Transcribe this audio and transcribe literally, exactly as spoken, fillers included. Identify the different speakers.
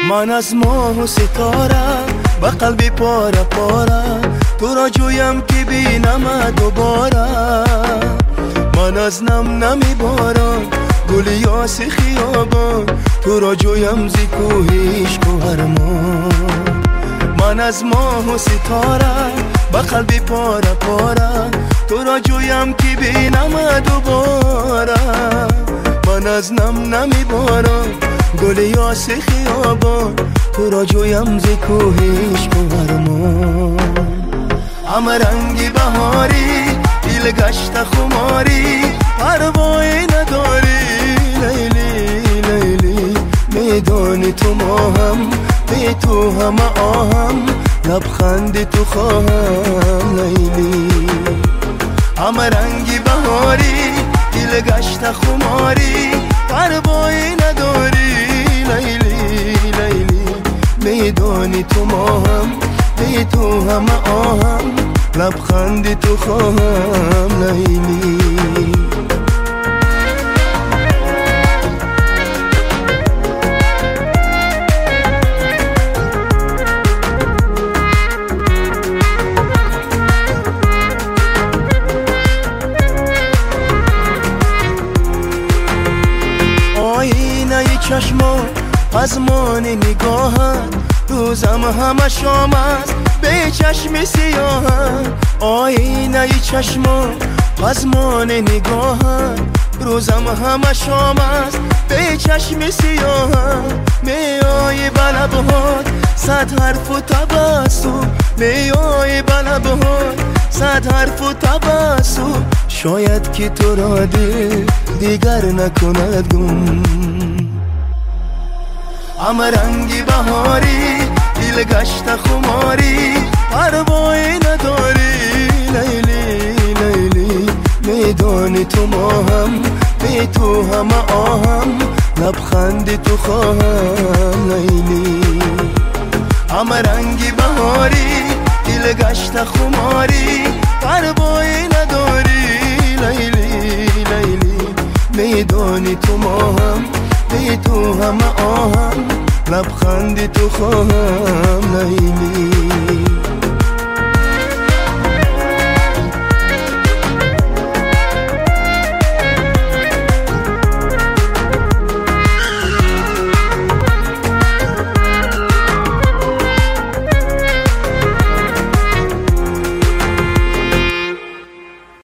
Speaker 1: من از ماه و ستاره با قلبی پاره پاره تو را جویم که بینم دوباره. من از نم نمی باران گل یاس خیابان تو را جویم زی کوهیش و هرمان. من از ماه و ستاره با قلبی پاره پاره تو را جویم که بینم دوباره. من از نم نمی باران گل یاس خیابان تو را جویم ز کوهیش و هرمان. همه رنگی بهاری دل گشت خماری پروایی نداری لیلی لیلی. میدانی تو ماهم بی تو همه آهم لبخند تو خواهم لیلی. همه رنگی بهاری دل گشت خماری پروایی نداری لیلی لیلی. میدانی تو ماهم بی تو همه آهم لبخند تو خواهم لیلی. آینه چشمان پزمان نگاهن روزم همه شام است به چشم سیاهن. آینه چشمان پزمان نگاهن روزم همه شام است به چشم سیاهن. میای بلبهات صد حرف و تبسم میای بلبهات صد حرف و تبسم. شاید که تو را دل دیگر نکند گم. همه رنگی بهاری دل گشت خماری پروایی نداری لیلی لیلی. میدانی تو ماهم بی تو همه آهم لبخند تو خواهم لیلی. همه رنگی بهاری دل گشت خماری پروایی نداری لیلی لیلی. میدانی تو ماهم بی تو همه آهم لبخند تو خواهم لیلی.